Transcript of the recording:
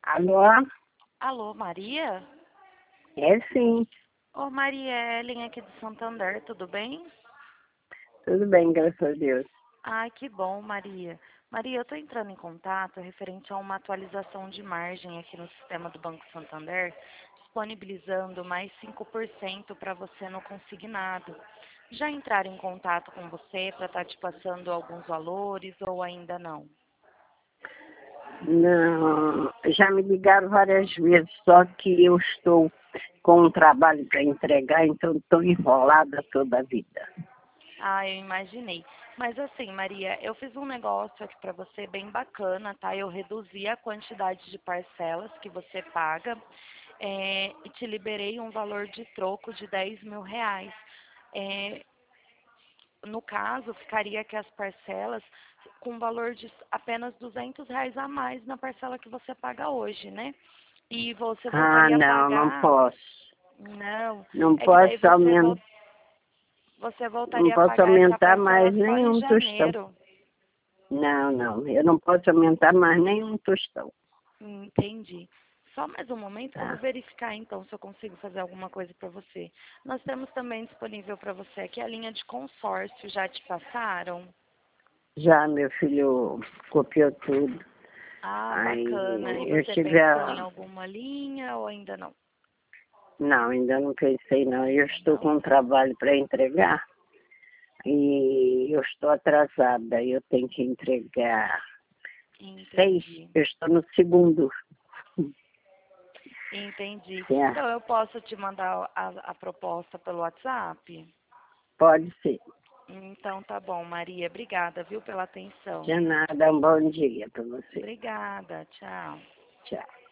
Alô? Alô, Maria? É sim, Ô, Maria, é Ellen aqui de Santander, tudo bem? tudo bem, graças a Deus. Ai, que bom, Maria. Maria, eu estou entrando em contato referente a uma atualização de margem aqui no sistema do Banco Santander, disponibilizando mais 5% para você no consignado. Já entraram em contato com você para estar te passando alguns valores ou ainda não? Não, já me ligaram várias vezes, só que eu estou com um trabalho para entregar, então estou enrolada toda a vida. Ah, eu imaginei. Mas assim, Maria, eu fiz um negócio aqui para você bem bacana, tá? Eu reduzi a quantidade de parcelas que você paga e te liberei um valor de troco de R$ 10.000. É, no caso, ficaria aqui as parcelas com valor de apenas R$ 200 a mais na parcela que você paga hoje, né? E você Ah, voltaria a não pagar... posso. Não, Não é que daí posso aumentar, você não voltaria a posso pagar essa aumentar parcela mais só em nenhum tostão. janeiro. Não, eu não posso aumentar mais nenhum tostão. Entendi. Só mais um momento que eu vou Tá? verificar então se eu consigo fazer alguma coisa para você. Nós temos também disponível para você aqui a linha de consórcio. Já te passaram? Já meu filho copiou tudo. Ah, bacana. E Aí eu você tive pensou em a... alguma linha ou ainda não? Não, ainda não pensei não. Eu Ainda estou não? com um trabalho para entregar e eu estou atrasada. Eu tenho que entregar 6. Entendi. Eu estou no segundo. Entendi. É, Então eu posso te mandar a proposta pelo WhatsApp? pode ser. Então tá bom, Maria. Obrigada, viu, pela atenção. De nada, um bom dia para você. Obrigada. Tchau. Tchau.